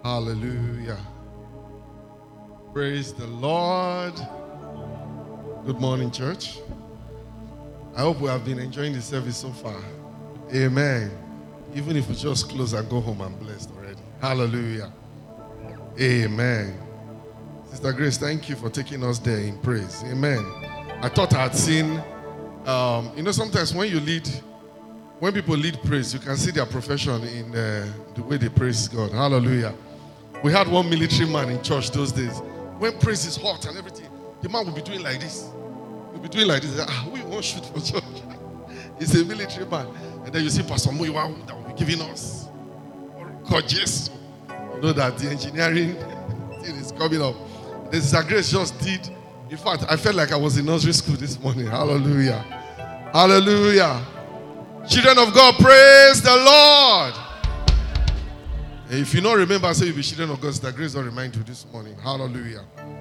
Hallelujah. Praise the Lord. Good morning, church. I hope we have been enjoying the service so far. Amen. Even if we just close and go home, I'm blessed already. Hallelujah. Amen. Sister Grace, thank you for taking us there in praise. Amen. I thought I had seen, sometimes when people lead praise, you can see their profession in the way they praise God. Hallelujah. We had one military man in church those days. When praise is hot and everything, the man will be doing like this. He'll be doing like this. We won't shoot for church. He's a military man. And then you see Pastor Muiwa that will be giving us gorgeous. You know that the engineering thing is coming up. The Sister Grace just did. In fact, I felt like I was in nursery school this morning. Hallelujah. Hallelujah. Children of God, praise the Lord. If you don't remember, say you'll be children of God. Sister Grace will remind you this morning. Hallelujah.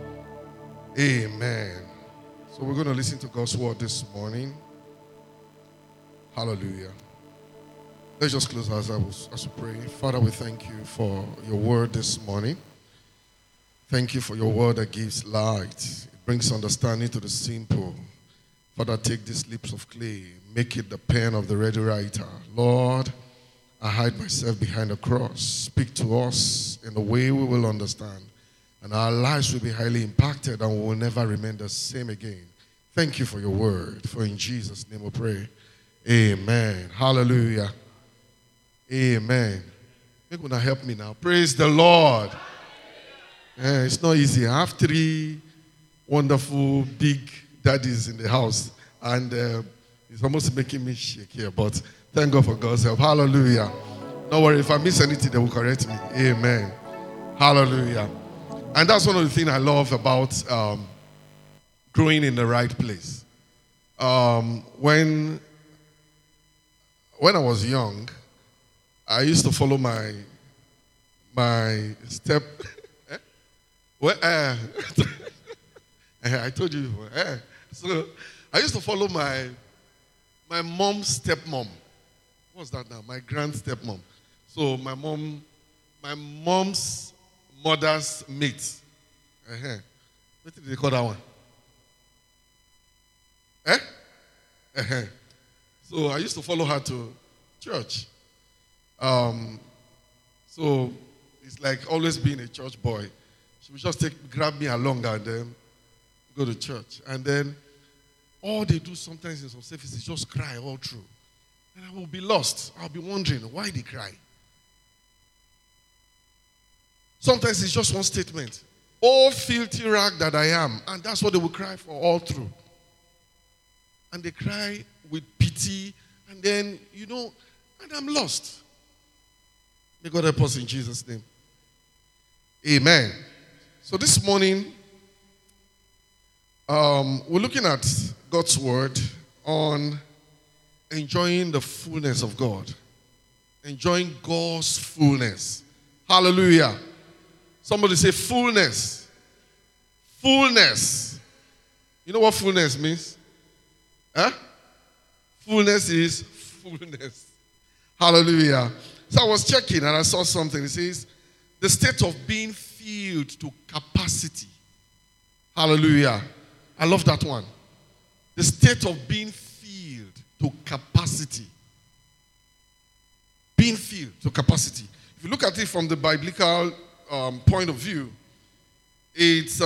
Amen. So we're going to listen to God's word this morning. Hallelujah. Let's just close our eyes as we pray. Father, we thank you for your word this morning. Thank you for your word that gives light. It brings understanding to the simple. Father, take these lips of clay. Make it the pen of the ready writer. Lord, I hide myself behind the cross. Speak to us in the way we will understand. And our lives will be highly impacted and we will never remain the same again. Thank you for your word. For in Jesus' name we pray. Amen. Hallelujah. Amen. You're going to help me now. Praise the Lord. It's not easy. I have 3 wonderful big daddies in the house. And it's almost making me shake here. But thank God for God's help. Hallelujah. Don't worry. If I miss anything, they will correct me. Amen. Hallelujah. And that's one of the things I love about growing in the right place. When I was young, I used to follow my step. I told you before. So I used to follow my mom's stepmom. What's that now? My grand stepmom. So my mom's mother's mate. What did they call that one? So I used to follow her to church. So it's like always being a church boy. She would just grab me along and then go to church. And then all they do sometimes in some services is just cry all through. And I will be lost. I'll be wondering why they cry. Sometimes it's just one statement. Oh, filthy rag that I am. And that's what they will cry for all through. And they cry with pity. And then, and I'm lost. May God help us in Jesus' name. Amen. So this morning, we're looking at God's word on enjoying the fullness of God. Enjoying God's fullness. Hallelujah. Somebody say fullness. Fullness. You know what fullness means? Fullness is fullness. Hallelujah. So I was checking and I saw something. It says, the state of being filled to capacity. Hallelujah. I love that one. The state of being filled to capacity. Being filled to capacity. If you look at it from the biblical point of view, it's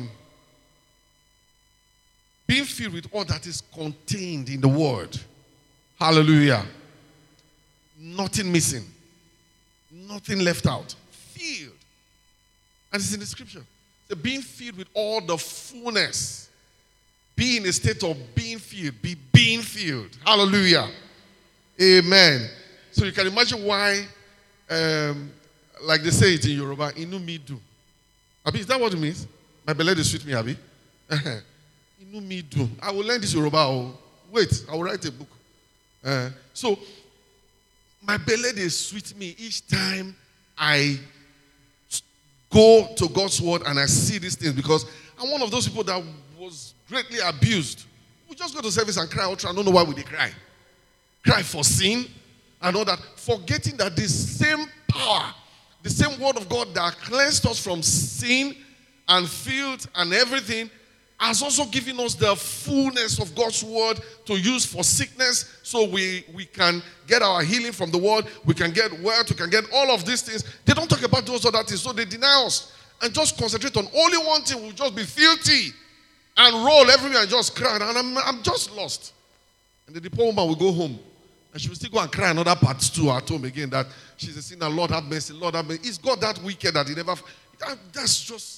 being filled with all that is contained in the word. Hallelujah. Nothing missing. Nothing left out. Filled. And it's in the scripture. So being filled with all the fullness. Be in a state of being filled. Be being filled. Hallelujah. Amen. So you can imagine why, like they say it in Yoruba, Inu mi dun. Abi, is that what it means? My belly dey sweet me, Abi. Inu mi dun. I will learn this Yoruba. Oh. Wait, I will write a book. So, my belly dey sweet me each time I go to God's word and I see these things, because I'm one of those people that was greatly abused. We just go to service and cry out. I don't know why we dey cry. Cry for sin and all that, forgetting that the same power the same word of God that cleansed us from sin and filth and everything has also given us the fullness of God's word to use for sickness, so we can get our healing from the word, we can get wealth, we can get all of these things. They don't talk about those other things, so they deny us and just concentrate on only one thing. We'll just be filthy and roll everywhere and just cry, and I'm just lost. And then the poor woman will go home, and she will still go and cry another part too at home again, that she's a sinner. Lord have mercy, Lord have mercy. Is God that wicked that he never... That's just...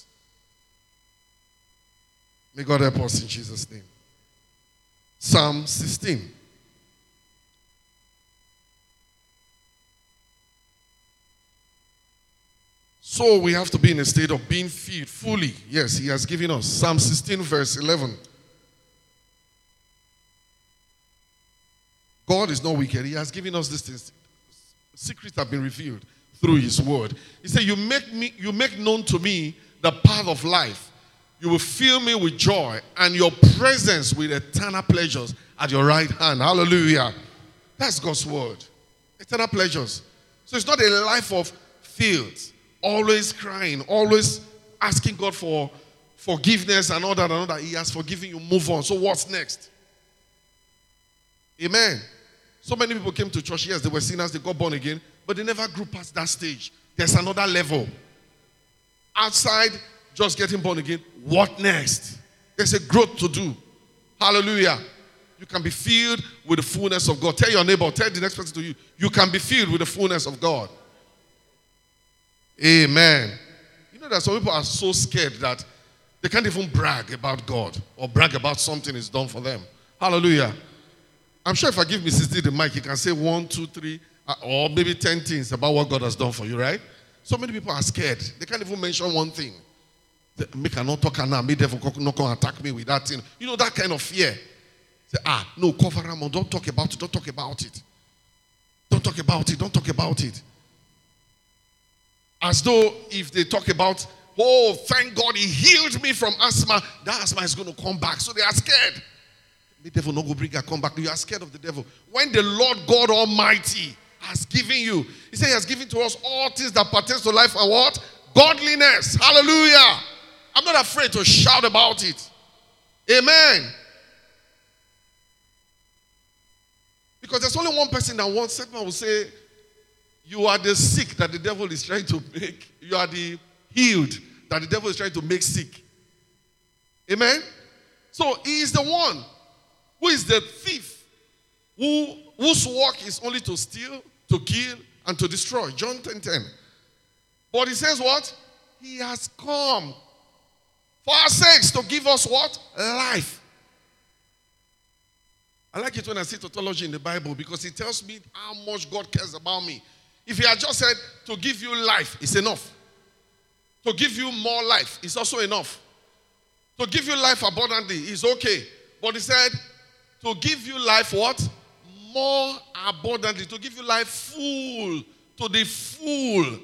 May God help us in Jesus' name. Psalm 16. So we have to be in a state of being filled fully. Yes, he has given us. Psalm 16 verse 11. God is not wicked. He has given us these things. Secrets have been revealed through his word. He said, you make known to me the path of life. You will fill me with joy and your presence with eternal pleasures at your right hand. Hallelujah. That's God's word. Eternal pleasures. So it's not a life of filth, always crying, always asking God for forgiveness and all that and all that. He has forgiven you. Move on. So what's next? Amen. So many people came to church. Yes, they were sinners. They got born again. But they never grew past that stage. There's another level. Outside just getting born again, what next? There's a growth to do. Hallelujah. You can be filled with the fullness of God. Tell your neighbor, tell the next person to you, you can be filled with the fullness of God. Amen. You know that some people are so scared that they can't even brag about God or brag about something is done for them. Hallelujah. I'm sure if I give Mrs. D the mic, you can say 1, 2, 3, or maybe 10 things about what God has done for you, right? So many people are scared. They can't even mention one thing. Make a not talk now. Make devil not come attack me with that thing. You know, that kind of fear. Say, no, cover them. Don't talk about it. Don't talk about it. Don't talk about it. Don't talk about it. As though if they talk about, oh, thank God he healed me from asthma, that asthma is going to come back. So they are scared. The devil not go bring her come back. You are scared of the devil. When the Lord God Almighty has given you, he said he has given to us all things that pertain to life and what? Godliness. Hallelujah. I'm not afraid to shout about it. Amen. Because there's only one person that one segment will say, you are the sick that the devil is trying to make. You are the healed that the devil is trying to make sick. Amen. So he is the one who is the thief, whose work is only to steal, to kill, and to destroy. John 10:10. But he says what? He has come for our sakes to give us what? Life. I like it when I see tautology in the Bible because it tells me how much God cares about me. If he had just said to give you life, it's enough. To give you more life, it's also enough. To give you life abundantly is okay. But he said to give you life what? More abundantly. To give you life full. To the full.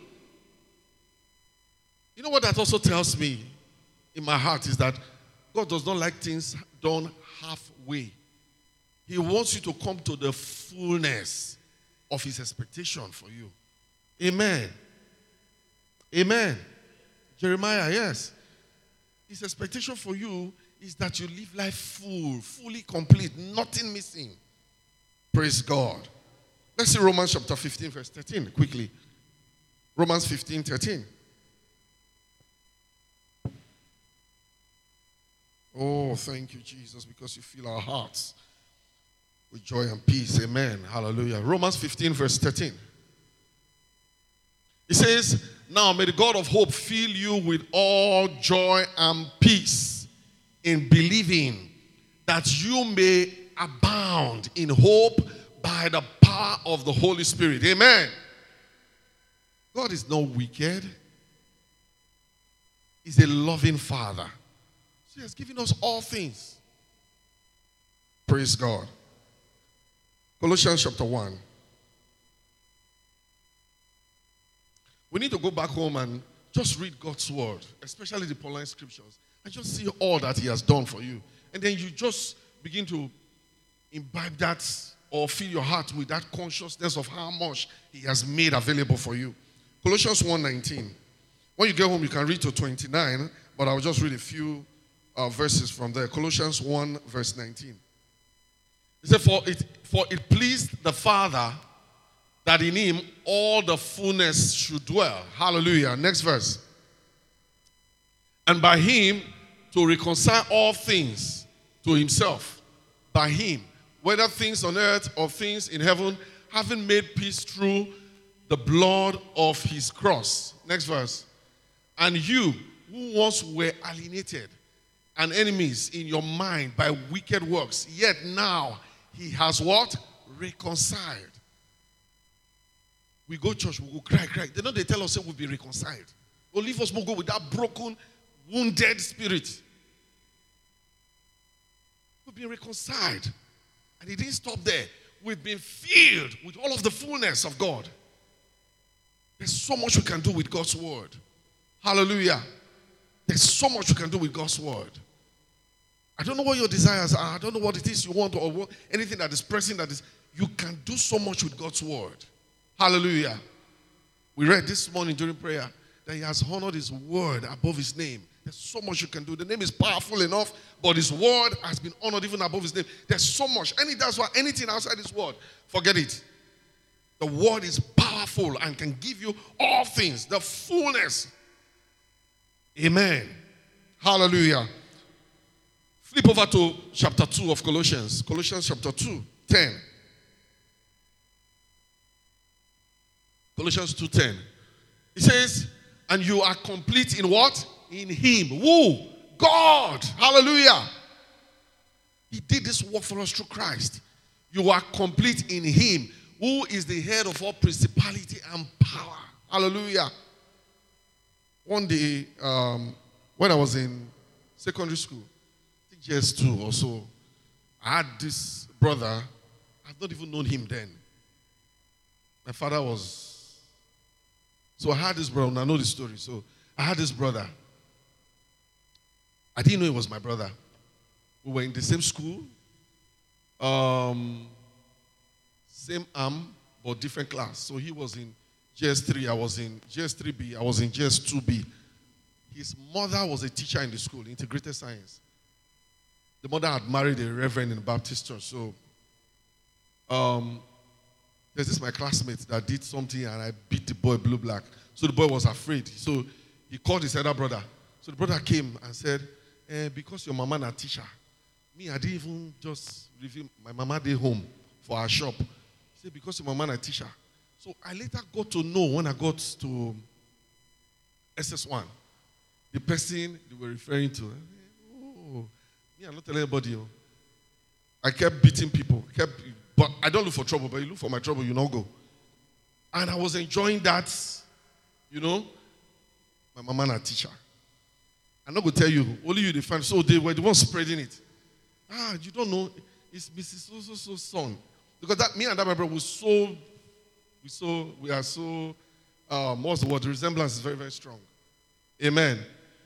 You know what that also tells me in my heart is that God does not like things done halfway. He wants you to come to the fullness of his expectation for you. Amen. Amen. Jeremiah, yes. His expectation for you is that you live life full, fully complete, nothing missing. Praise God. Let's see Romans chapter 15, verse 13, quickly. Romans 15, 13. Oh, thank you, Jesus, because you fill our hearts with joy and peace. Amen. Hallelujah. Romans 15, verse 13. It says, now may the God of hope fill you with all joy and peace in believing, that you may abound in hope by the power of the Holy Spirit. Amen. God is not wicked. He's a loving Father. So he has given us all things. Praise God. Colossians chapter 1. We need to go back home and just read God's word, especially the Pauline scriptures, and just see all that he has done for you. And then you just begin to imbibe that or fill your heart with that consciousness of how much he has made available for you. Colossians 1:19. When you get home, you can read to 29, but I'll just read a few verses from there. Colossians 1, verse 19. It said, for it pleased the Father that in him all the fullness should dwell. Hallelujah. Next verse. And by him to reconcile all things to himself. By him, whether things on earth or things in heaven, having made peace through the blood of his cross. Next verse. And you, who once were alienated and enemies in your mind by wicked works, yet now he has what? Reconciled. We go church, we go cry. They tell us that we'll be reconciled. Or leave us go with that broken, wounded spirit. We've been reconciled. And it didn't stop there. We've been filled with all of the fullness of God. There's so much we can do with God's word. Hallelujah. There's so much we can do with God's word. I don't know what your desires are. I don't know what it is you want or anything that is pressing that is. You can do so much with God's word. Hallelujah. We read this morning during prayer that he has honored his word above his name. There's so much you can do. The name is powerful enough, but his word has been honored even above his name. There's so much. That's why anything outside his word, forget it. The word is powerful and can give you all things, the fullness. Amen. Hallelujah. Flip over to chapter 2 of Colossians. Colossians chapter 2, 10. Colossians 2:10. It says, and you are complete in what? In him. Who? God. Hallelujah. He did this work for us through Christ. You are complete in him, who is the head of all principality and power. Hallelujah. One day, when I was in secondary school, I think JS2 or so, I had this brother. I've not even known him then. My father was... So I had this brother, and I know the story. So I had this brother. I didn't know he was my brother. We were in the same school, same arm, but different class. So he was in JS3, I was in JS3B, I was in JS2B. His mother was a teacher in the school, integrated science. The mother had married a reverend in the Baptist church. So there's this my classmate that did something and I beat the boy blue black. So the boy was afraid. So he called his elder brother. So the brother came and said, because your mama na teacher, me, I didn't even just reveal my mama day home for her shop. He said, because your mama na teacher. So I later got to know when I got to SS1, the person they were referring to. Oh, me, I'm not telling anybody. I kept beating people. But I don't look for trouble, but you look for my trouble, you not go. And I was enjoying that, my mama and a teacher. I'm not going to tell you, only you define. So they were the ones spreading it. You don't know, it's Mrs. So-so-so's son. Because me and that my brother we are so, what's the word? The resemblance is very, very strong. Amen.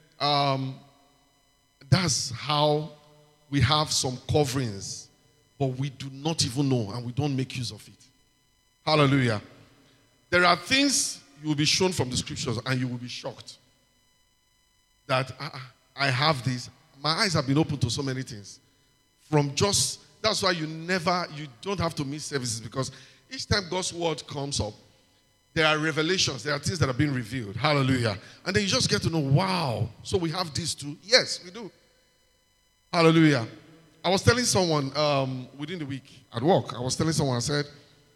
That's how we have some coverings, but we do not even know and we don't make use of it. Hallelujah. There are things you will be shown from the scriptures and you will be shocked that I have this. My eyes have been opened to so many things. That's why you don't have to miss services, because each time God's word comes up, there are revelations, there are things that are being revealed. Hallelujah. And then you just get to know, wow, so we have this too. Yes, we do. Hallelujah. I was telling someone within the week at work, I said,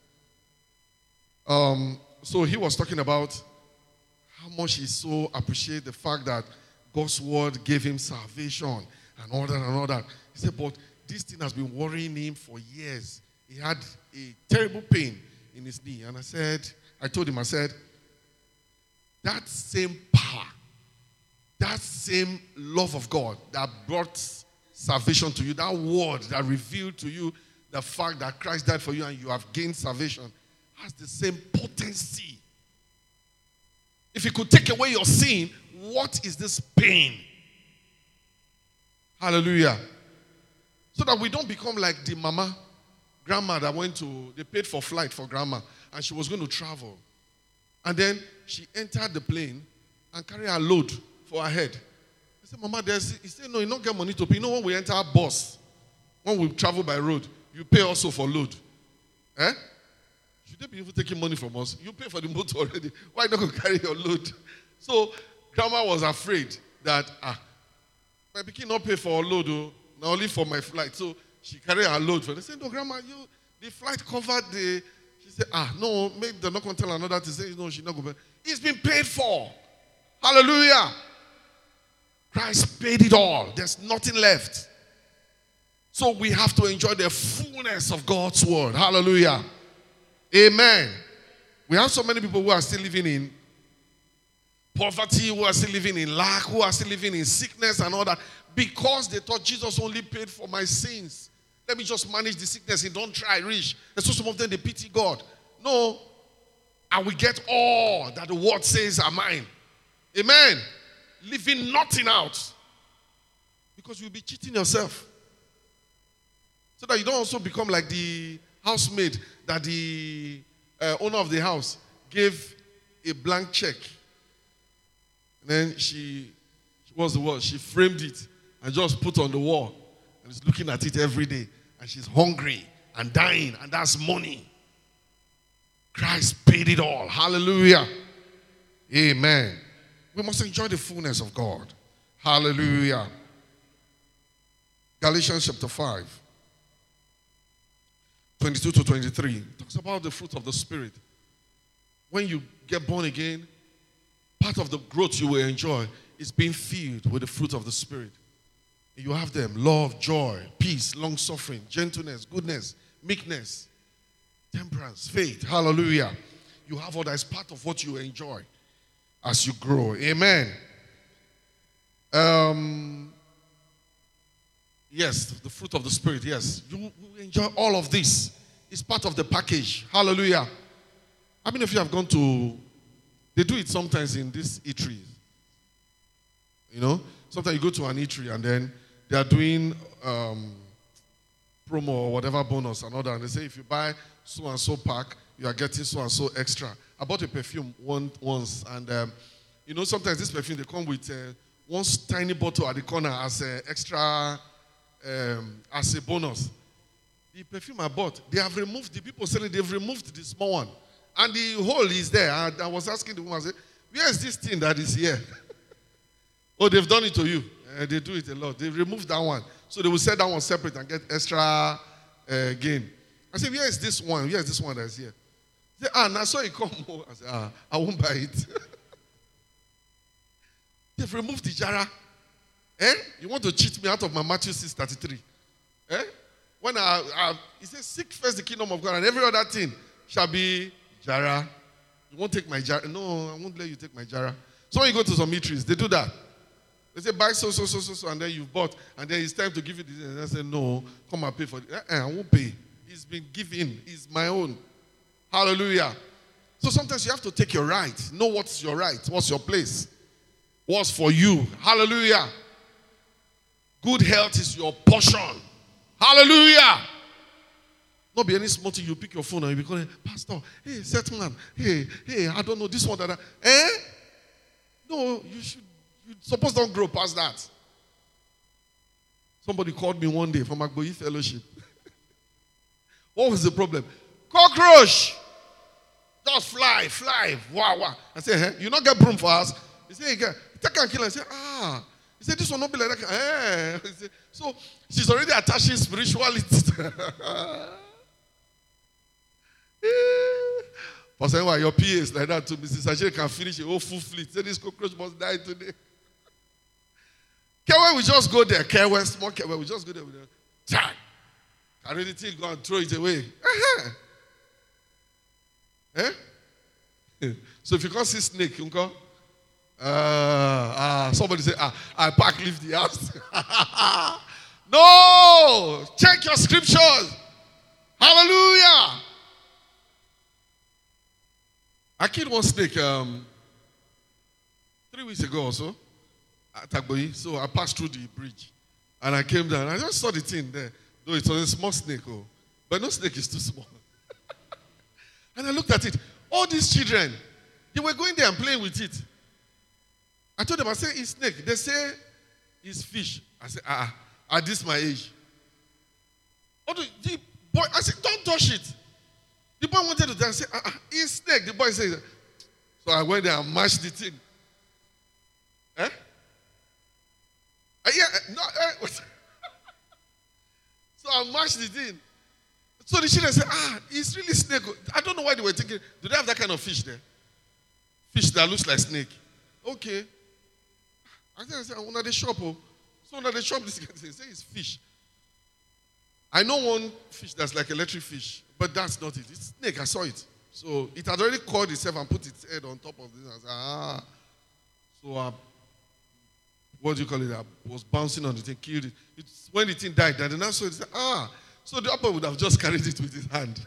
so he was talking about how much he so appreciates the fact that God's word gave him salvation and all that and all that. He said, but this thing has been worrying him for years. He had a terrible pain in his knee. And I told him, that same power, that same love of God that brought salvation to you, that word that revealed to you the fact that Christ died for you and you have gained salvation, has the same potency. If he could take away your sin, what is this pain? Hallelujah. So that we don't become like the grandma that they paid for flight for grandma, and she was going to travel. And then she entered the plane and carried her load for her head. I said, Mama, he said, no, you don't get money to pay. You know, when we enter a bus, when we travel by road, you pay also for load. Eh? Should they be even taking money from us? You pay for the motor already. Why not go carry your load? So grandma was afraid that, my pikin not pay for her load, now only for my flight. So she carried her load. They said, no, Grandma, the flight covered the... She said, no, maybe they're not going to tell another to say, no, she's not going to pay. It's been paid for. Hallelujah. Christ paid it all. There's nothing left. So we have to enjoy the fullness of God's word. Hallelujah. Amen. We have so many people who are still living in poverty, who are still living in lack, who are still living in sickness and all that, because they thought Jesus only paid for my sins. Let me just manage the sickness and don't try rich. And so some of them, they pity God. No. I will get all that the word says are mine. Amen. Leaving nothing out. Because you'll be cheating yourself. So that you don't also become like the housemaid that the owner of the house gave a blank check. And then she framed it and just put on the wall. And is looking at it every day. And she's hungry and dying. And that's money. Christ paid it all. Hallelujah. Amen. We must enjoy the fullness of God. Hallelujah. Galatians chapter 5. 22 to 23. Talks about the fruit of the Spirit. When you get born again, part of the growth you will enjoy is being filled with the fruit of the Spirit. You have them: love, joy, peace, long-suffering, gentleness, goodness, meekness, temperance, faith. Hallelujah. You have all that as part of what you enjoy as you grow. Amen. Yes, the fruit of the Spirit, yes. You enjoy all of this. It's part of the package. Hallelujah. How many of you have gone to... They do it sometimes in these eateries. You know? Sometimes you go to an eatery and then they are doing promo or whatever bonus and all that. And they say, if you buy so-and-so pack, you are getting so-and-so extra. I bought a perfume once. And, you know, sometimes this perfume, they come with one tiny bottle at the corner as an extra... as a bonus. The perfume I bought, they have removed, the people selling, they've removed the small one. And the hole is there. And I was asking the woman, I said, where is this thing that is here? Oh, they've done it to you. They do it a lot. They removed that one. So they will sell that one separate and get extra gain. I said, where is this one? Where is this one that's here? They said, now so you come. I said, I won't buy it. They've removed the jara. You want to cheat me out of my Matthew 6:33? When he says, seek first the kingdom of God and every other thing shall be jara. You won't take my jara. No, I won't let you take my jara. So when you go to some eateries, they do that. They say, buy so, and then you've bought, and then it's time to give you this. And I say, no, come and pay for it. I won't pay. It's been given. It's my own. Hallelujah. So sometimes you have to take your right. Know what's your right. What's your place. What's for you. Hallelujah. Good health is your portion. Hallelujah. Not be any small thing. You pick your phone and you be calling, Pastor, hey, set man, hey, I don't know this one, that. No, you suppose don't grow past that. Somebody called me one day from Agboyi Fellowship. What was the problem? Cockroach. Just fly. Wow. I said, hey, you not get broom for us? He said, hey, take and kill. I said, He said, this will not be like that. Said, so she's already attaching spirituality. Pastor, why your PA is like that too? Mrs. Sajay can finish a whole full fleet. Say this cockroach must die today. Kewe, we just go there. Kewe, small Kewe, we just go there. Tag. Carry the thing, go and throw it away. So if you can't see snake, you can somebody say, I pack leave the house. No! Check your scriptures. Hallelujah. I killed one snake 3 weeks ago or so at Agboyi. So I passed through the bridge and I came down. I just saw the thing there. Though it was a small snake. But no snake is too small. And I looked at it. All these children, They were going there and playing with it. I told them, I said, it's snake. They say, it's fish. I said, at this my age. The boy, I said, don't touch it. The boy wanted to dance. I said, it's snake. The boy said, so I went there and mashed the thing. Eh? So I mashed the thing. So the children said, it's really snake. I don't know why they were thinking, do they have that kind of fish there? Fish that looks like snake. Okay. I said, I'm not the shop. So now the shop, this guy say it's fish. I know one fish that's like electric fish, but that's not it. It's snake. I saw it. So it had already caught itself and put its head on top of this. I said, So what do you call it? I was bouncing on the thing, killed it. When the thing died, then the nurse said, So the upper would have just carried it with his hand.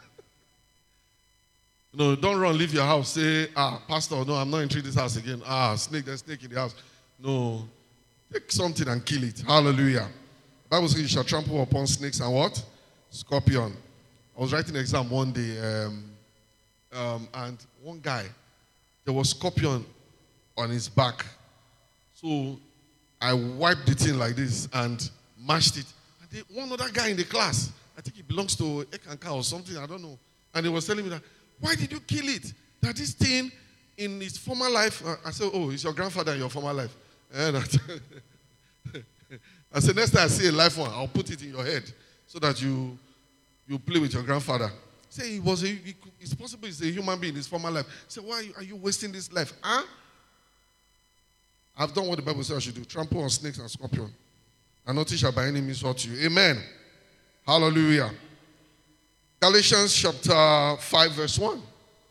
No, don't run, leave your house. Say, pastor, no, I'm not entering this house again. Snake, there's snake in the house. No, take something and kill it. Hallelujah. The Bible says you shall trample upon snakes and what? Scorpion. I was writing an exam one day, and one guy, there was scorpion on his back. So I wiped the thing like this and mashed it. And one other guy in the class, I think he belongs to Ekanka or something, I don't know. And he was telling me that, why did you kill it? That this thing in his former life, I said, it's your grandfather in your former life. And I said, next time I see a live one, I'll put it in your head so that you play with your grandfather. Say it's possible he's a human being in his former life. Say, why are you wasting this life? I've done what the Bible says I should do. Trample on snakes and scorpions. And nothing shall by any means hurt you. Amen. Hallelujah. Galatians chapter 5 verse 1.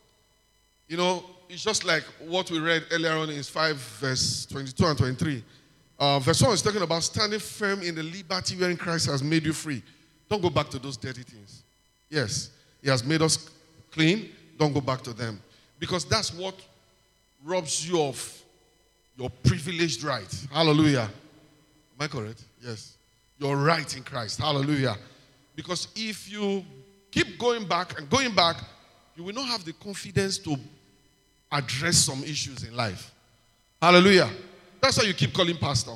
It's just like what we read earlier on in 5 verse 22 and 23. Verse 1 is talking about standing firm in the liberty wherein Christ has made you free. Don't go back to those dirty things. Yes, he has made us clean. Don't go back to them. Because that's what robs you of your privileged right. Hallelujah. Am I correct? Yes. Your right in Christ. Hallelujah. Because if you keep going back and going back, you will not have the confidence to address some issues in life. Hallelujah. That's why you keep calling pastor.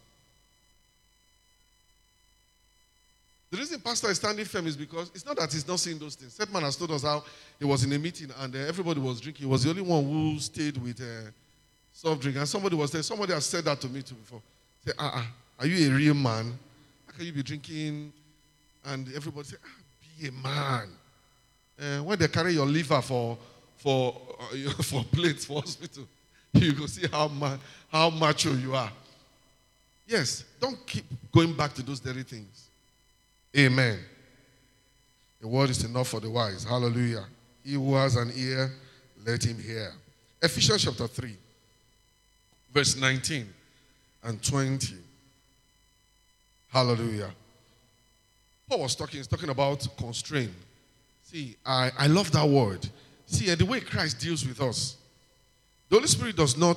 The reason pastor is standing firm is because it's not that he's not saying those things. Setman has told us how he was in a meeting and everybody was drinking. He was the only one who stayed with soft drink. And somebody was there. Somebody has said that to me too before. Say, are you a real man? How can you be drinking? And everybody say, be a man. When they carry your liver for plates for hospital, you go see how macho you are. Yes, don't keep going back to those dirty things. Amen. The word is enough for the wise. Hallelujah. He who has an ear, let him hear. Ephesians chapter 3, verse 19 and 20. Hallelujah. Paul was talking about constraint. See, I love that word. See, the way Christ deals with us, the Holy Spirit does not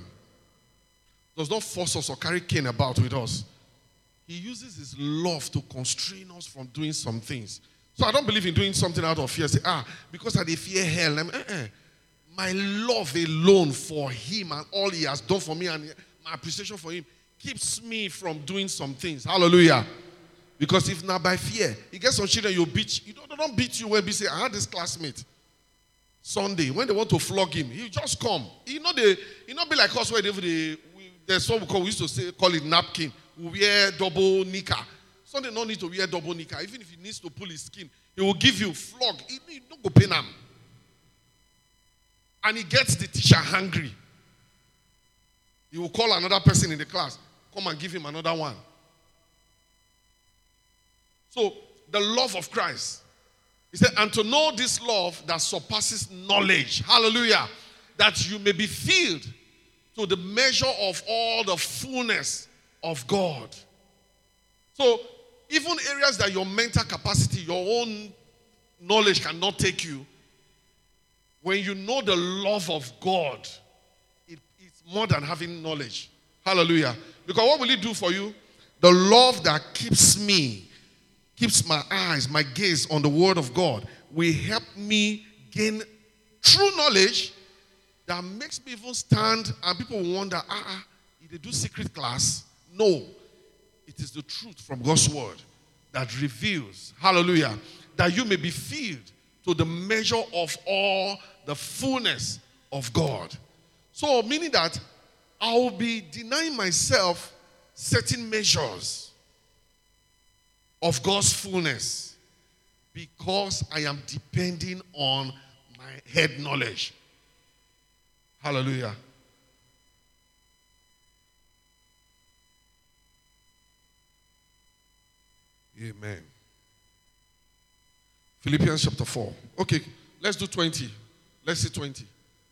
force us or carry cane about with us. He uses his love to constrain us from doing some things. So I don't believe in doing something out of fear. Say, because I fear hell. My love alone for him and all he has done for me and my appreciation for him keeps me from doing some things. Hallelujah. Because if not by fear, you get some children you beat. They don't beat you when they say, I had this classmate. Sunday, when they want to flog him, he just come. He not be like us where there's what we used to call it napkin. We wear double knicker. Sunday no need to wear double knicker. Even if he needs to pull his skin, he will give you flog. He don't go pain him. And he gets the teacher hungry. He will call another person in the class, come and give him another one. So, the love of Christ. He said, and to know this love that surpasses knowledge. Hallelujah. That you may be filled to the measure of all the fullness of God. So, even areas that your mental capacity, your own knowledge cannot take you, when you know the love of God, it's more than having knowledge. Hallelujah. Because what will it do for you? The love that keeps my eyes, my gaze on the word of God will help me gain true knowledge that makes me even stand and people wonder, did they do secret class? No. It is the truth from God's word that reveals, hallelujah, that you may be filled to the measure of all the fullness of God. So, meaning that I will be denying myself certain measures of God's fullness because I am depending on my head knowledge. Hallelujah. Amen. Philippians chapter 4. Okay, let's do 20. Let's see 20.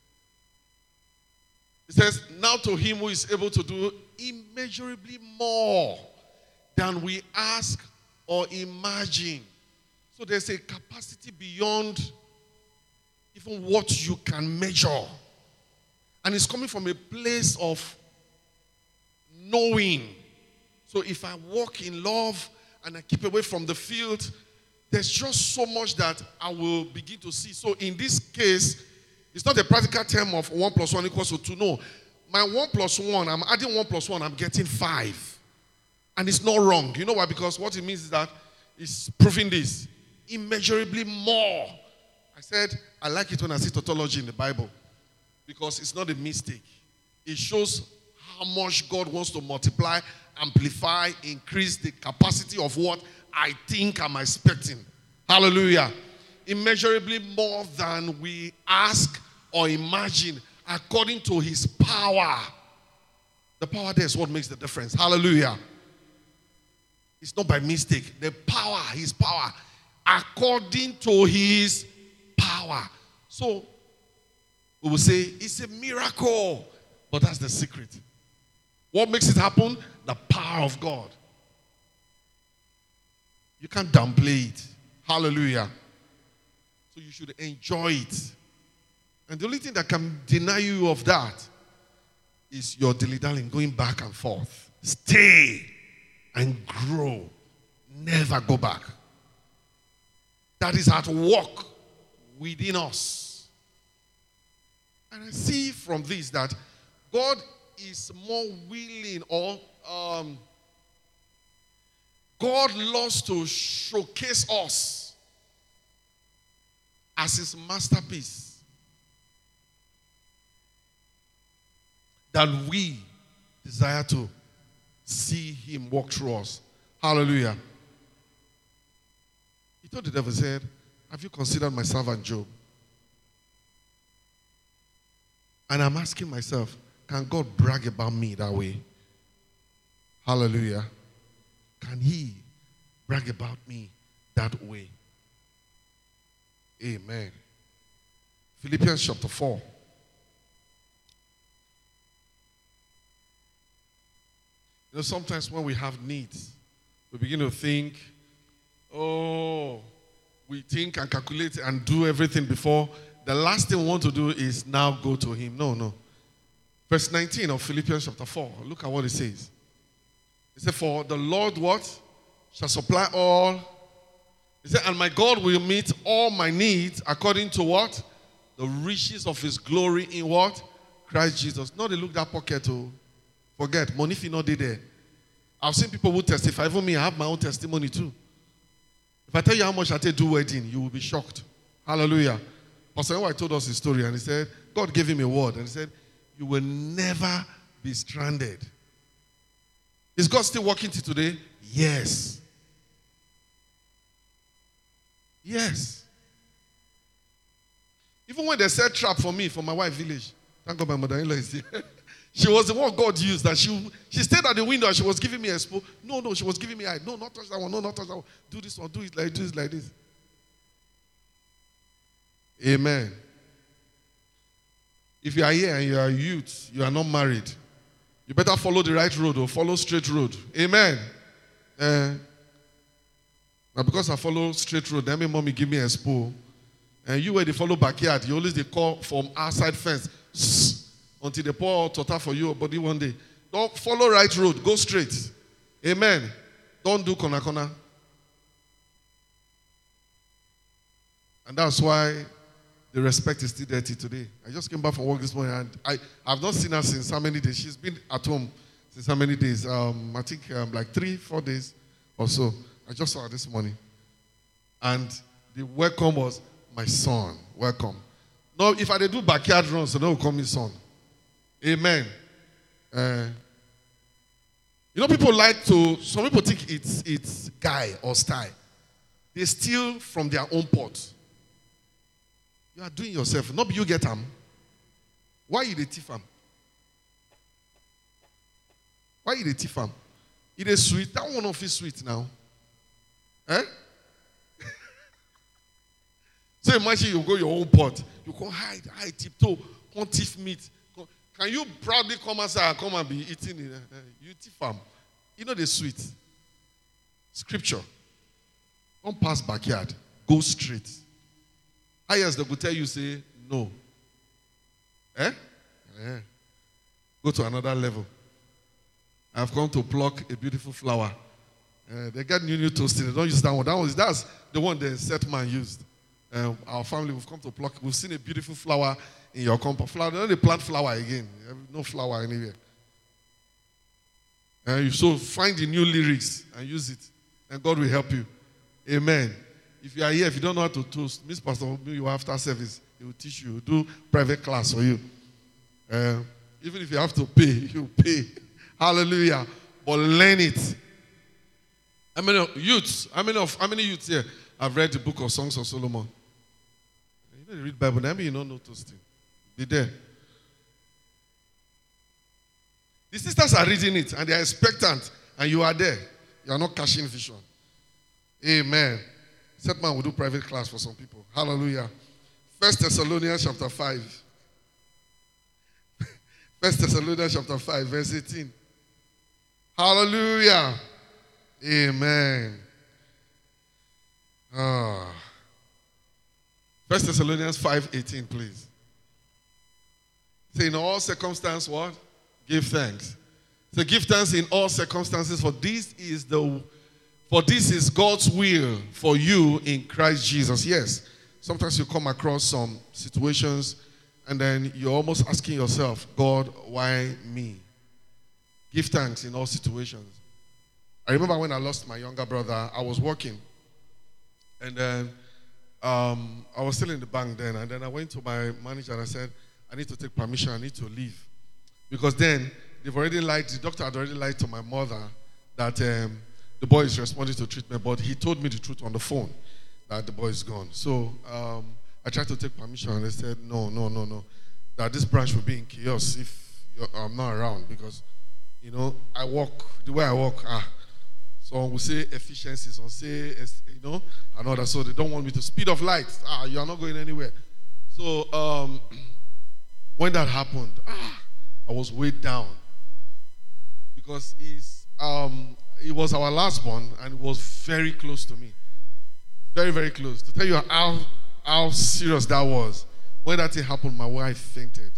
It says, now to him who is able to do immeasurably more than we ask or imagine. So there's a capacity beyond even what you can measure. And it's coming from a place of knowing. So if I walk in love and I keep away from the field, there's just so much that I will begin to see. So in this case, it's not a practical term of 1 plus 1 equals to 2. No. My 1 plus 1, I'm adding 1 plus 1, I'm getting 5. And it's not wrong. You know why? Because what it means is that it's proving this. Immeasurably more. I said, I like it when I see tautology in the Bible. Because it's not a mistake. It shows how much God wants to multiply, amplify, increase the capacity of what I think I'm expecting. Hallelujah. Immeasurably more than we ask or imagine, according to his power. The power there is what makes the difference. Hallelujah. It's not by mistake. The power, his power, according to his power. So, we will say, it's a miracle. But that's the secret. What makes it happen? The power of God. You can't downplay it. Hallelujah. So you should enjoy it. And the only thing that can deny you of that is your dilly-dallying, going back and forth. Stay and grow. Never go back. That is at work within us. And I see from this that God is more willing, or God loves to showcase us as his masterpiece than we desire to see him walk through us. Hallelujah. He told the devil, said, have you considered my servant Job? And I'm asking myself, can God brag about me that way? Hallelujah. Can he brag about me that way? Amen. Philippians chapter 4. You know, sometimes when we have needs, we begin to think, we think and calculate and do everything before. The last thing we want to do is now go to him. No. Verse 19 of Philippians chapter 4. Look at what it says. It said, for the Lord what? Shall supply all. It said, and my God will meet all my needs according to what? The riches of his glory in what? Christ Jesus. Not they look that pocket to forget. Money if you not did there. I've seen people who testify. Even me, I have my own testimony too. If I tell you how much I take do wedding, you will be shocked. Hallelujah. Pastor Ewa told us his story and he said, God gave him a word and he said, you will never be stranded. Is God still working till today? Yes. Yes. Even when they set trap for me, for my wife village, thank God my mother-in-law is here. She was the one God used. That she stayed at the window and she was giving me expo. No, she was giving me eye. No, not touch that one. No, not touch that one. Do this one. Do it like this. Amen. If you are here and you are a youth, you are not married, you better follow the right road or follow straight road. Amen. Now because I follow straight road, then my mommy give me expo. And you where they follow backyard, you always they call from outside fence until they pour total for your body one day. Don't follow right road, go straight. Amen. Don't do corner. And that's why the respect is still there till today. I just came back from work this morning, and I've not seen her since how many days? She's been at home since how many days? I think like 3-4 days or so. I just saw her this morning. And the welcome was, my son, welcome. No, if I do backyard runs, so they will call me son. Amen. People like to, some people think it's guy or style. They steal from their own pot. You are doing yourself. Not you get them. Why you the thief them? Why you the thief them? It is sweet. That one of is sweet now. Eh? So imagine you go your own pot. You go hide, tiptoe, come thief meat. Can you proudly come outside and come and be eating it? You thief them. You know the sweet. Scripture. Don't pass backyard. Go straight. Highest they will tell you, say, no. Go to another level. I've come to pluck a beautiful flower. They get new toasting. They don't use that one. That's the one the set man used. Our family, we've come to pluck. We've seen a beautiful flower in your compound. Flower, they don't plant flower again. No flower anywhere. So find the new lyrics and use it. And God will help you. Amen. If you are here, if you don't know how to toast, Miss Pastor will be you after service. He will teach you. Do private class for you. Even if you have to pay, you pay. Hallelujah. But learn it. How many youths? How many youths here have read the book of Songs of Solomon? You know, you read Bible. I mean, you don't know toasting. Be there. The sisters are reading it and they are expectant, and you are there. You are not cashing vision. Amen. Set man will do private class for some people. Hallelujah. 1 Thessalonians chapter 5. 1 Thessalonians chapter 5, verse 18. Hallelujah. Amen. 1 Thessalonians 5:18, please. Say, in all circumstances, what? Give thanks. So give thanks in all circumstances, for this is God's will for you in Christ Jesus. Yes, sometimes you come across some situations and then you're almost asking yourself, God, why me? Give thanks in all situations. I remember when I lost my younger brother, I was working. And then I was still in the bank then. And then I went to my manager and I said, I need to take permission. I need to leave. Because then the doctor had already lied to my mother that the boy is responding to treatment. But he told me the truth on the phone that the boy is gone. So I tried to take permission and they said, no. That this branch will be in chaos if I'm not around. Because, I work, the way I work, so we say efficiency, some say, and all that. So they don't want me to speed of light. You are not going anywhere. So when that happened, I was weighed down. Because he was our last born and it was very close to me. Very, very close. To tell you how serious that was. When that thing happened, my wife fainted.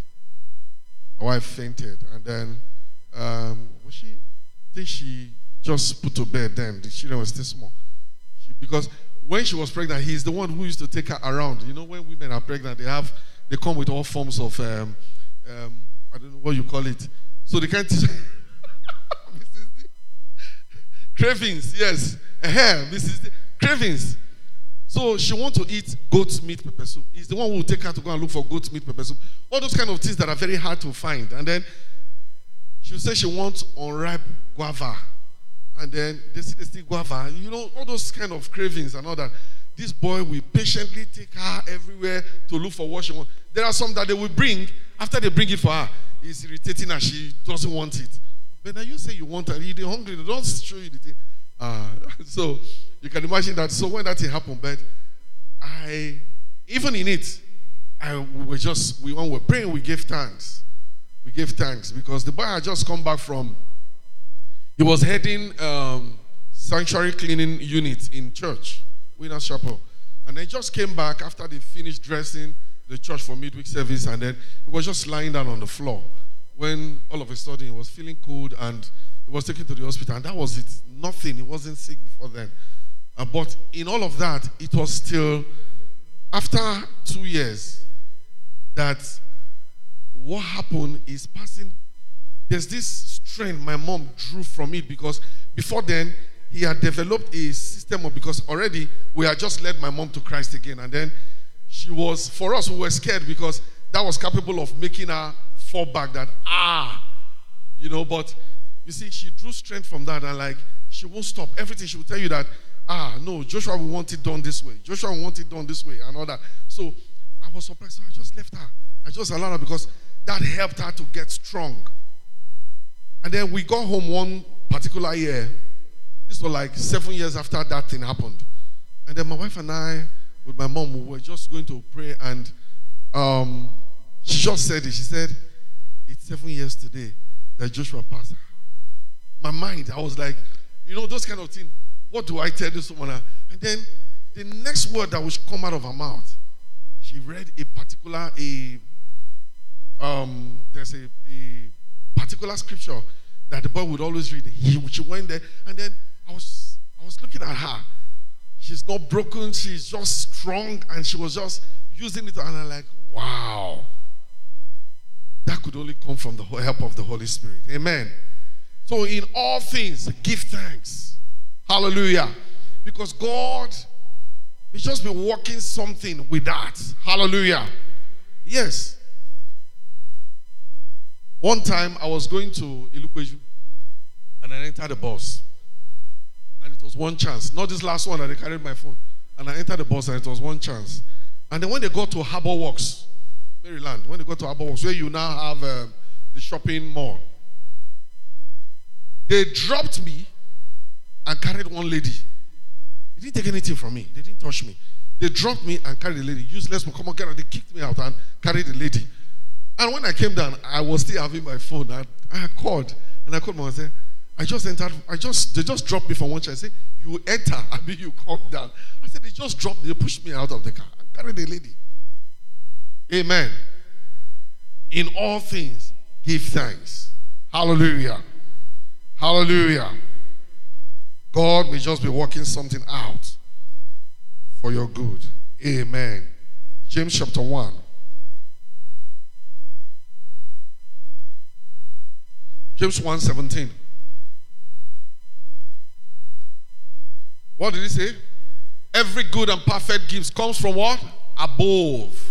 And then, I think she just put to bed then. The children were still small. Because when she was pregnant, he's the one who used to take her around. When women are pregnant, they come with all forms of, I don't know what you call it. So they can't teach. Cravings, yes. Cravings. So she wants to eat goat's meat pepper soup. He's the one who will take her to go and look for goat's meat pepper soup. All those kind of things that are very hard to find. And then she'll say she wants unripe guava. And then they see guava. All those kind of cravings and all that. This boy will patiently take her everywhere to look for what she wants. There are some that they will bring. After they bring it for her, it's irritating her. She doesn't want it. But now you say you want her. You're hungry. They don't show you the thing. So you can imagine that. So when that thing happened, but even in it, when we were praying, we gave thanks. We gave thanks because the boy had just come back from, he was heading sanctuary cleaning unit in church, Winners Chapel. And then just came back after they finished dressing the church for midweek service, and then he was just lying down on the floor when all of a sudden he was feeling cold and he was taken to the hospital, and that was it. Nothing. He wasn't sick before then. But in all of that, it was still, after 2 years, that what happened is passing. There's this strength my mom drew from it, because before then he had developed a system of, because already we had just led my mom to Christ again, and then she was, for us, we were scared because that was capable of making her fall back, that but you see, she drew strength from that, and like, she won't stop. Everything she will tell you that, no, Joshua will want it done this way, Joshua will want it done this way, and all that. So I was surprised, so I just left her. I just allowed her, because that helped her to get strong. And then we got home one particular year. This was like 7 years after that thing happened. And then my wife and I, with my mom, we were just going to pray, and she just said it. She said, it's 7 years today that Joshua passed. My mind, I was like, those kind of things. What do I tell this woman? And then the next word that would come out of her mouth, she read a particular, there's a particular scripture that the boy would always read. She went there, and then I was looking at her. She's not broken, she's just strong, and she was just using it, and I'm like, wow. That could only come from the help of the Holy Spirit. Amen. So in all things, give thanks. Hallelujah. Because God will just be working something with that. Hallelujah. Yes. One time I was going to Ilupeju, and I entered the bus. And it was one chance. Not this last one that they carried my phone. And I entered the bus, and it was one chance. And then when they got to Harbour Works, Maryland, when they got to Harbour Works, where you now have the shopping mall, they dropped me and carried one lady. They didn't take anything from me. They didn't touch me. They dropped me and carried the lady. Useless, come on, get her. They kicked me out and carried the lady. And when I came down, I was still having my phone. I called, and I called mom and said, I just entered. They just dropped me from one chair. I said, you enter, I mean, you come down. I said, they just dropped me. They pushed me out of the car and carried the lady. Amen. In all things, give thanks. Hallelujah. Hallelujah. God may just be working something out for your good. Amen. James chapter 1. James 1:17. What did he say? Every good and perfect gift comes from what? Above.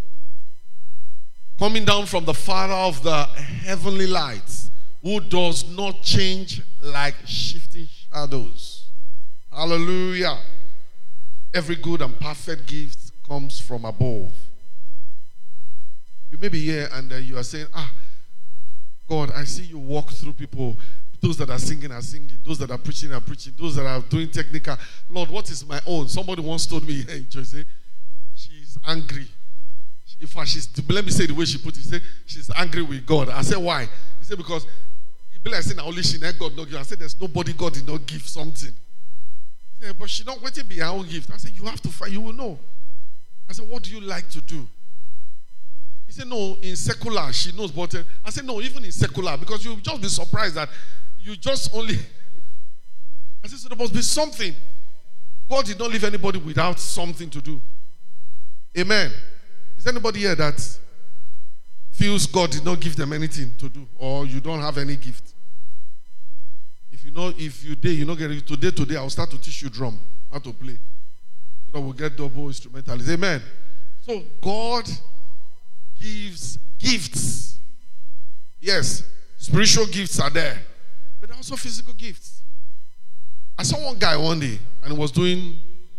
Coming down from the Father of the heavenly lights, who does not change like shifting shadows. Hallelujah. Every good and perfect gift comes from above. You may be here and you are saying, God, I see you walk through people. Those that are singing are singing. Those that are preaching are preaching. Those that are doing technical. Lord, what is my own? Somebody once told me, hey, Jose, she's angry. In fact, let me say the way she put it. She said, she's angry with God. I said, why? He said, because it be like saying, only she let God not give. I said, there's nobody God did not give something. He said, but she not waiting to be her own gift. I said, you have to find, you will know. I said, what do you like to do? He said, no, in secular, she knows, but I said, no, even in secular, because you'll just be surprised that you just only, I said, so there must be something. God did not leave anybody without something to do. Amen. Is there anybody here that feels God did not give them anything to do, or you don't have any gift? If you not get it today, I'll start to teach you drum, how to play, so that we'll get double instrumentalists. Amen. So God gives gifts. Yes, spiritual gifts are there, but also physical gifts. I saw one guy one day, and he was doing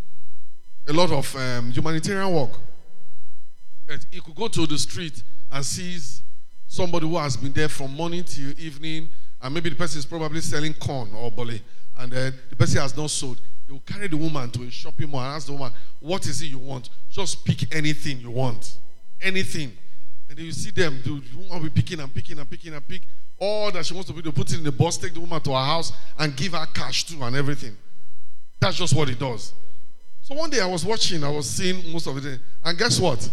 a lot of humanitarian work. And he could go to the street and sees somebody who has been there from morning till evening, and maybe the person is probably selling corn or bole, and then the person has not sold. He will carry the woman to a shopping mall and ask the woman, what is it you want? Just pick anything you want. Anything. And then you see them, the woman will be picking and picking and picking and pick. All that she wants to do, they put it in the bus, take the woman to her house, and give her cash too and everything. That's just what he does. So one day I was watching, I was seeing most of it, and guess what?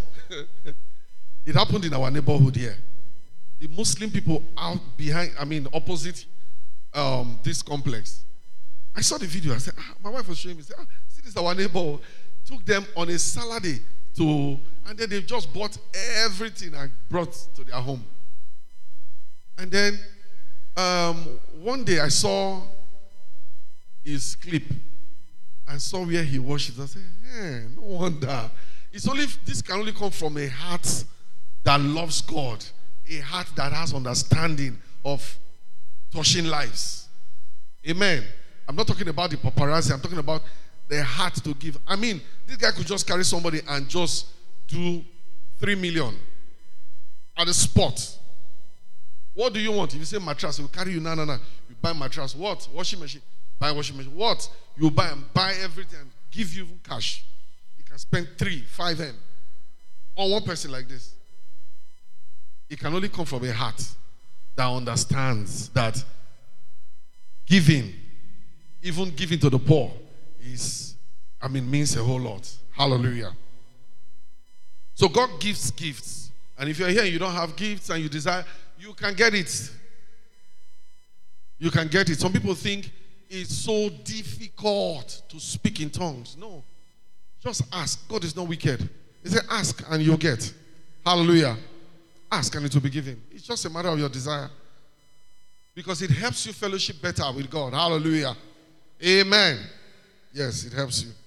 It happened in our neighborhood here. The Muslim people out behind, opposite this complex. I saw the video. I said, my wife was showing me. Said, see, this is our neighbor. Took them on a Saturday and then they've just bought everything and brought to their home. And then one day I saw his clip and saw where he worships. I said, no wonder. This can only come from a heart that loves God, a heart that has understanding of touching lives. Amen. I'm not talking about the paparazzi. I'm talking about the heart to give. I mean, this guy could just carry somebody and just do 3 million at the spot. What do you want? If you say mattress, he will carry you. No. You buy mattress. What? Washing machine. Buy washing machine. What? You buy and buy everything and give you cash. You can spend 3, 5 M on one person like this. It can only come from a heart that understands that giving, even giving to the poor, means a whole lot. Hallelujah. So God gives gifts. And if you're here and you don't have gifts and you desire, you can get it. You can get it. Some people think it's so difficult to speak in tongues. No. Just ask. God is not wicked. He said, ask and you'll get. Hallelujah. Ask and it will be given. It's just a matter of your desire. Because it helps you fellowship better with God. Hallelujah. Amen. Yes, it helps you.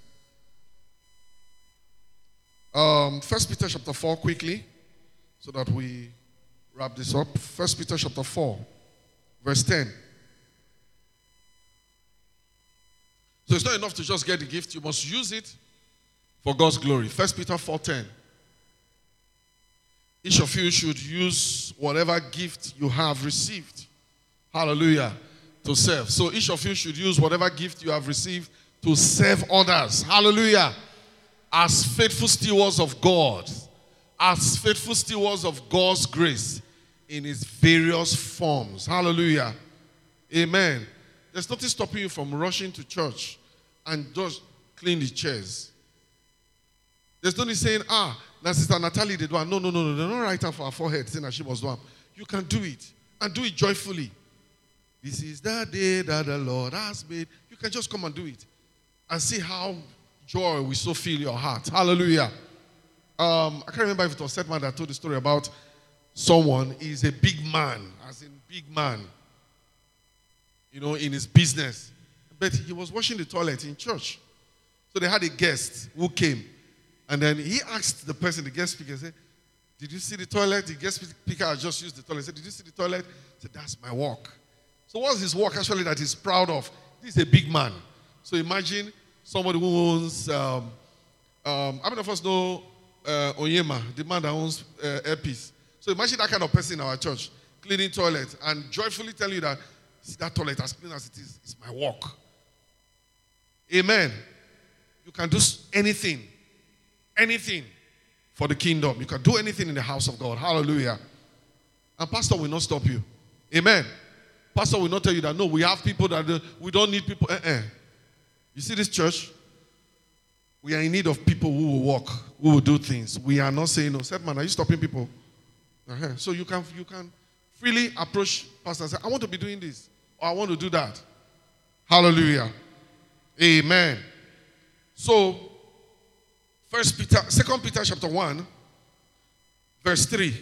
1 Peter chapter 4 quickly, so that we wrap this up. 1 Peter chapter 4, verse 10. So it's not enough to just get the gift. You must use it for God's glory. 1 Peter 4:10. Each of you should use whatever gift you have received. Hallelujah. To serve. So each of you should use whatever gift you have received to serve others. Hallelujah. As faithful stewards of God. As faithful stewards of God's grace in its various forms. Hallelujah. Amen. There's nothing stopping you from rushing to church and just clean the chairs. There's no need saying, now Sister Natalie did one. No. They're not writing for her forehead saying that she was one. You can do it. And do it joyfully. This is the day that the Lord has made. You can just come and do it. And see how joy will so fill your heart. Hallelujah. I can't remember if it was Setman that told the story about someone. He's a big man. As in big man. In his business. But he was washing the toilet in church. So they had a guest who came. And then he asked the guest speaker, said, did you see the toilet? The guest speaker had just used the toilet. He said, did you see the toilet? He said, that's my work. So what's his work actually that he's proud of? This is a big man. So imagine somebody who owns, how many of us know Onyema, the man that owns Airpeace? So imagine that kind of person in our church, cleaning toilet and joyfully telling you that, see that toilet as clean as it is, it's my work. Amen. You can do anything for the kingdom. You can do anything in the house of God. Hallelujah. And pastor will not stop you. Amen. Pastor will not tell you that, no, we have people that we don't need people. You see this church? We are in need of people who will walk, who will do things. We are not saying, no, Setman, are you stopping people? So you can freely approach pastor and say, I want to be doing this, or I want to do that. Hallelujah. Amen. So, 2 Peter chapter 1, verse 3.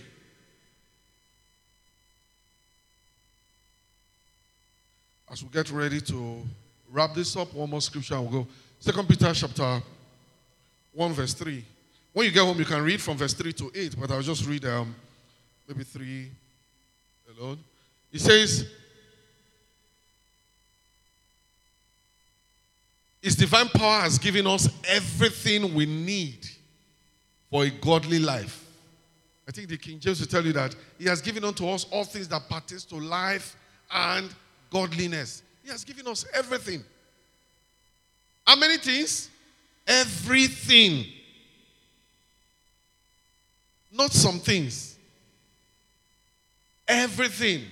As we get ready to wrap this up, one more scripture and we'll go. 2 Peter chapter 1, verse 3. When you get home, you can read from verse 3 to 8, but I'll just read maybe 3 alone. It says, His divine power has given us everything we need for a godly life. I think the King James will tell you that He has given unto us all things that pertain to life and godliness. He has given us everything. How many things? Everything. Not some things. Everything.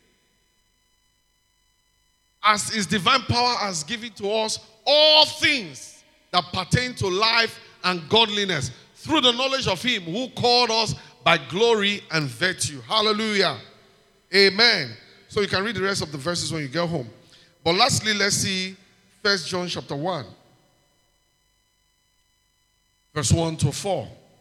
As His divine power has given to us all things that pertain to life and godliness through the knowledge of Him who called us by glory and virtue. Hallelujah. Amen. So you can read the rest of the verses when you get home. But lastly, let's see 1 John chapter 1. Verse 1 to 4.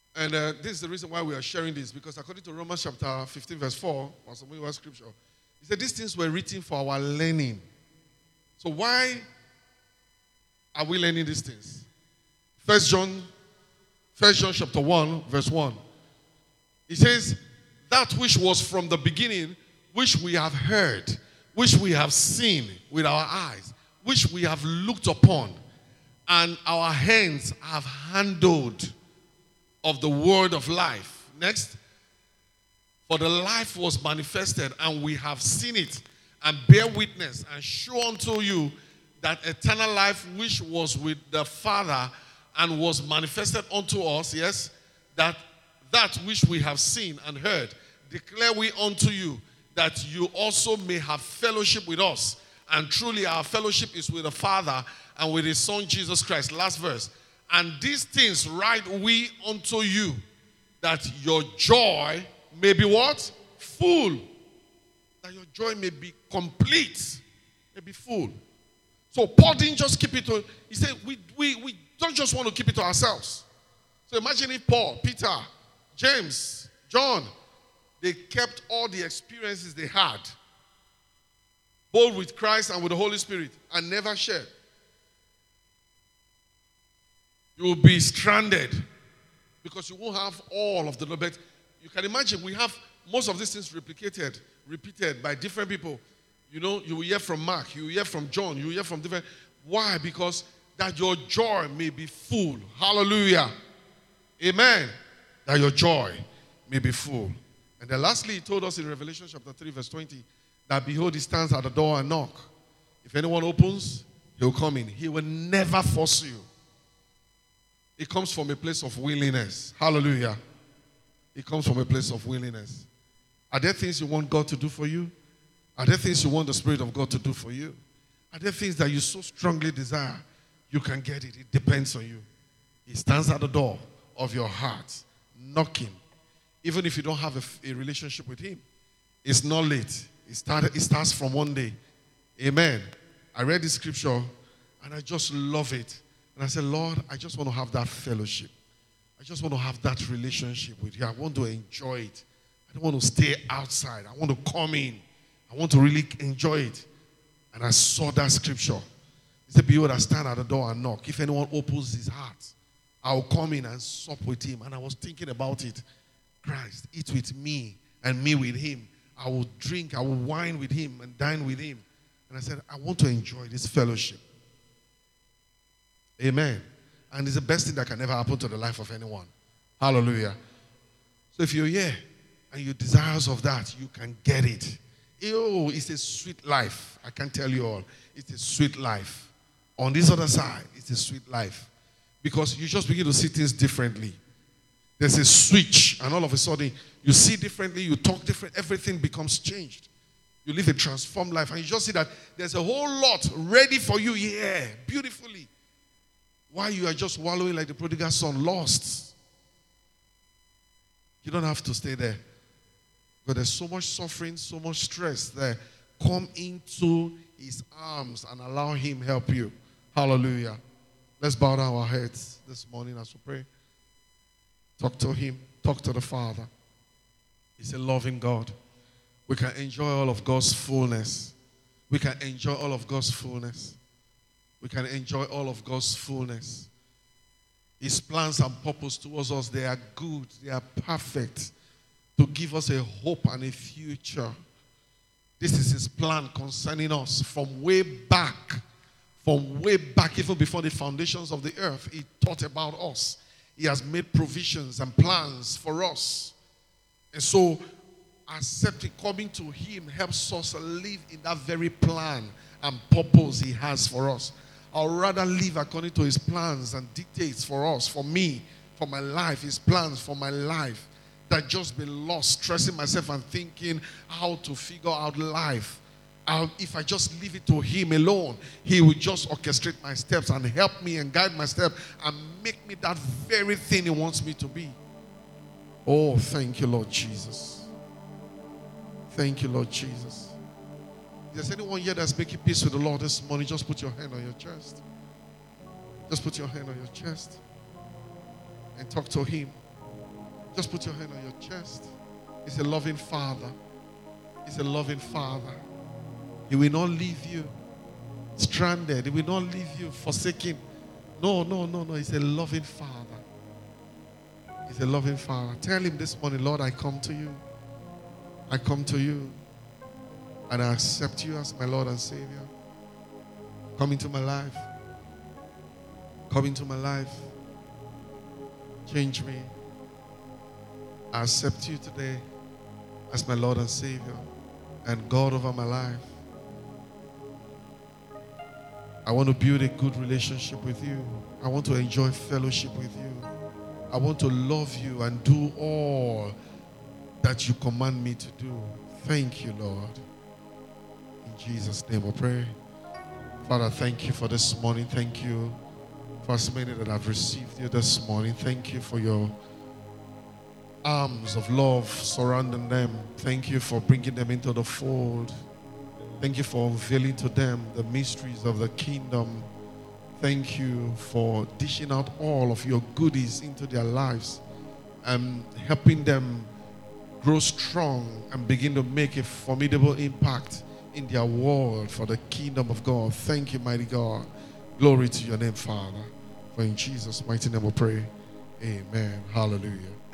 And this is the reason why we are sharing this, because according to Romans chapter 15, verse 4, or some other scripture, he said these things were written for our learning. So why are we learning these things? First John chapter 1, verse 1. It says, that which was from the beginning, which we have heard, which we have seen with our eyes, which we have looked upon, and our hands have handled of the word of life. Next. For the life was manifested, and we have seen it, and bear witness, and show unto you that eternal life which was with the Father, and was manifested unto us, yes, that which we have seen and heard, declare we unto you, that you also may have fellowship with us. And truly our fellowship is with the Father and with his Son Jesus Christ. Last verse. And these things write we unto you, that your joy may be what? Full. That your joy may be complete, may be full. So Paul didn't just keep it to, he said we don't just want to keep it to ourselves. So imagine if Paul, Peter, James, John, they kept all the experiences they had, both with Christ and with the Holy Spirit, and never shared. You will be stranded because you won't have all of the knowledge. You can imagine we have most of these things repeated by different people. You know, you will hear from Mark, you will hear from John, you will hear from different. Why? Because that your joy may be full. Hallelujah. Amen. That your joy may be full. And then lastly, he told us in Revelation chapter 3, verse 20, that behold, he stands at the door and knock. If anyone opens, he'll come in. He will never force you. It comes from a place of willingness. Hallelujah. It comes from a place of willingness. Are there things you want God to do for you? Are there things you want the Spirit of God to do for you? Are there things that you so strongly desire? You can get it. It depends on you. He stands at the door of your heart, knocking. Even if you don't have a relationship with him, it's not late. It starts from one day. Amen. I read this scripture and I just love it. And I said, Lord, I just want to have that fellowship. I just want to have that relationship with you. I want to enjoy it. I don't want to stay outside. I want to come in. I want to really enjoy it. And I saw that scripture. He said, behold, I stand at the door and knock. If anyone opens his heart, I will come in and sup with him. And I was thinking about it. Christ, eat with me and me with him. I will drink, I will wine with him and dine with him. And I said, I want to enjoy this fellowship. Amen. And it's the best thing that can ever happen to the life of anyone. Hallelujah. So if you're here and you're desirous of that, you can get it. Oh, it's a sweet life. I can tell you all. It's a sweet life. On this other side, it's a sweet life. Because you just begin to see things differently. There's a switch, and all of a sudden, you see differently, you talk different, everything becomes changed. You live a transformed life, and you just see that there's a whole lot ready for you here, beautifully. While you are just wallowing like the prodigal son, lost. You don't have to stay there. But there's so much suffering, so much stress there. Come into his arms and allow him help you. Hallelujah. Let's bow down our heads this morning as we pray. Talk to him. Talk to the Father. He's a loving God. We can enjoy all of God's fullness. We can enjoy all of God's fullness. We can enjoy all of God's fullness. His plans and purpose towards us, they are good. They are perfect. To give us a hope and a future. This is his plan concerning us from way back. From way back, even before the foundations of the earth, he thought about us. He has made provisions and plans for us. And so, accepting, coming to him helps us live in that very plan and purpose he has for us. I'll rather live according to his plans and dictates for us, for me, for my life, his plans for my life, than just be lost, stressing myself and thinking how to figure out life. If I just leave it to him alone, he will just orchestrate my steps and help me and guide my steps and make me that very thing he wants me to be. Oh, thank you, Lord Jesus. Thank you, Lord Jesus. If there's anyone here that's making peace with the Lord this morning, just put your hand on your chest. Just put your hand on your chest and talk to him. Just put your hand on your chest. He's a loving Father. He's a loving Father. He will not leave you stranded. He will not leave you forsaken. No. He's a loving Father. He's a loving Father. Tell him this morning, Lord, I come to you. I come to you. And I accept you as my Lord and Savior. Come into my life. Come into my life. Change me. I accept you today as my Lord and Savior and God over my life. I want to build a good relationship with you. I want to enjoy fellowship with you. I want to love you and do all that you command me to do. Thank you, Lord. In Jesus' name I pray. Father, thank you for this morning. Thank you for as many that have received you this morning. Thank you for your arms of love surrounding them. Thank you for bringing them into the fold. Thank you for unveiling to them the mysteries of the kingdom. Thank you for dishing out all of your goodies into their lives and helping them grow strong and begin to make a formidable impact in their world for the kingdom of God. Thank you, mighty God. Glory to your name, Father. For in Jesus' mighty name we pray. Amen. Hallelujah.